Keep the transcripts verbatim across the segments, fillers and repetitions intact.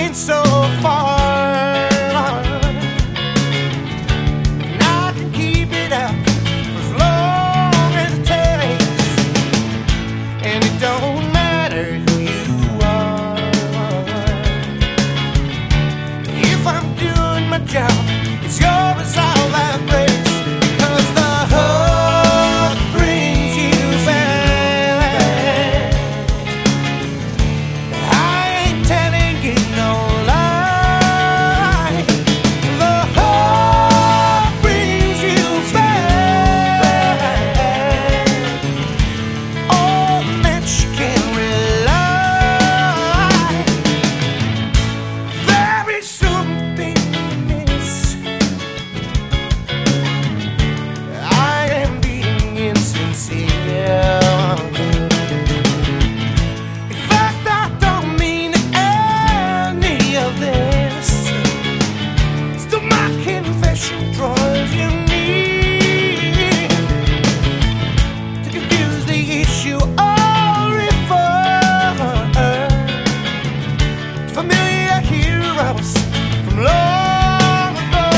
been so far, and I can keep it up for as long as it takes, and it don't matter who you are. If I'm doing my job, it's your resolve that breaks, because the hug brings you back. I ain't telling you no lie. The hug brings you back. On that you can rely. Very soon, I am being insincere. In fact, I don't mean any of this. Still, my confession draws you near to confuse the issue or refer to familiar heroes from long ago.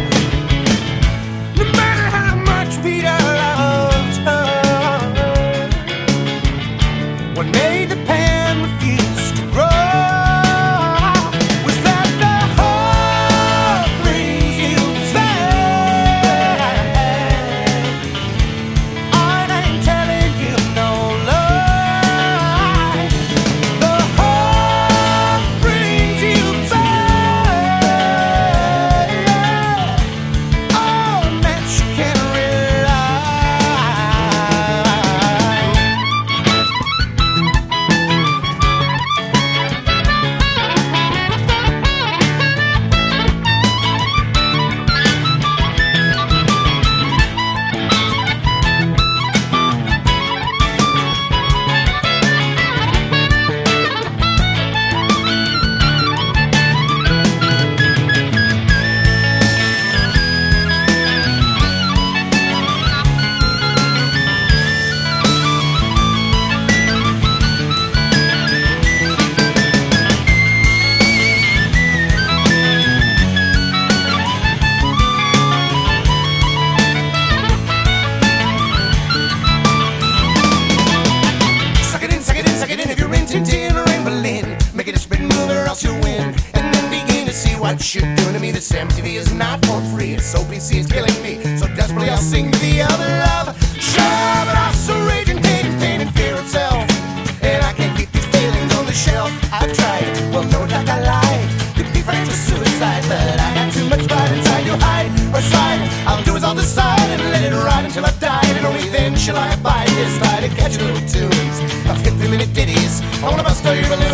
No matter how much Peter loved her, what made the pan refuse to grow was that the heart brings you back. I ain't telling you no lie. The heart brings you back. On that you can suck it in, suck it in, suck it in. If you're in Tintin or in Berlin, make it a spin move or else you'll win. And then begin to see what you're doing to me. This M T V is not for free. It's O P C, it's killing me. So desperately I'll sing the other love. Sure, but also raging hate and pain and fear itself. And I can't keep these feelings on the shelf. I've tried, well no doubt I lied. Could be financial suicide, but I got too much pride inside to hide or slide. I'll do as I'll decide and let it ride until I die. And only then shall I abide this lie to catch little tunes of fifty minute ditties. I wanna bust all your balloons.